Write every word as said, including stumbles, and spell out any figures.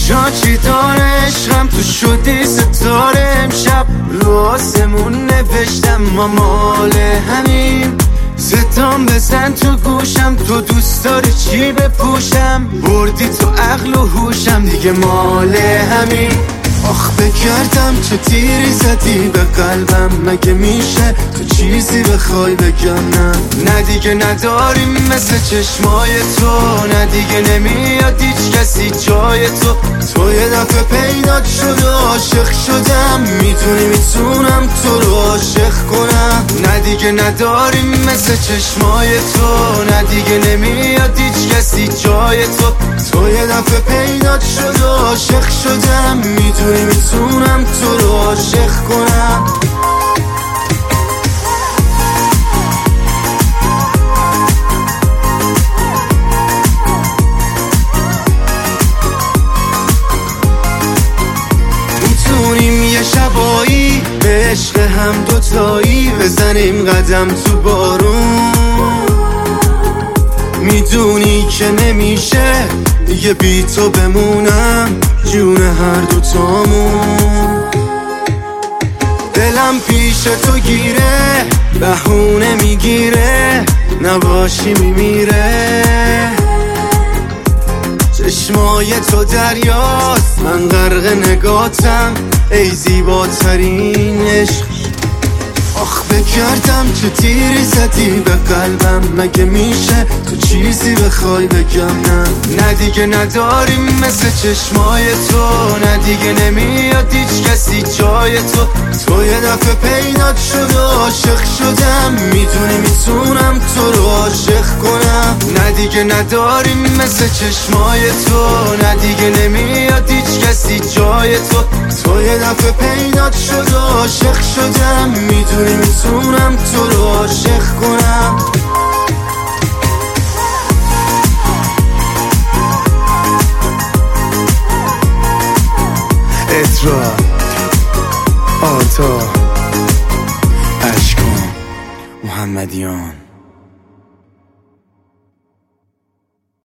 کجا چی داره عشقم تو شدی ستاره. امشب رو آسمون نوشتم ما مال همین. ستام بزن تو گوشم تو دوست داری چی بپوشم. بردی تو عقل و هوشم دیگه مال همین. آخ بگردم چه تیری زدی به قلبم. مگه میشه تو چیزی بخوای بگم نه. نه دیگه نداریم مثل چشمای تو. نه دیگه نمیاد هیچ کسی جای تو. تو یه دفعه پیدات شد و عاشق شدم. میدونی میتونم تو رو عاشق کنم. نه دیگه نداریم مثل چشمای تو. نه دیگه نمیاد هیچ کسی جای تو. تو یه دفعه پیدات شد و عاشق شدم. میدونی میتونم تو رو عاشق کنم. میتونیم یه شبایی به عشق هم دوتایی بزنیم قدم تو بارون. میدونی که نمیشه دیگه بی تو بمونم جون هر دوتامون. دلم پیش تو گیره بهونه میگیره. نباشی میمیره. چشمای تو دریاست من غرق نگاتم. ای زیباترین عشق. آخ بگردم چه تیری زدی به قلبم. مگه میشه تو چیزی بخوای بگم نه. نه دیگه نداریم مثل چشمای تو. نه دیگه نمیاد هیچ کسی جای تو. تو یه دفعه پیدات شد و عاشق شدم. میدونی میتونم تو رو عاشق کنم. نه دیگه نداریم مثل چشمای تو. نه دیگه نمیاد هیچ کسی جای تو. تو یه دفعه پیدات شد و عاشق شدم. میدونی میتونم تو رو عاشق کنم. اترا آتا اشکان محمدیان.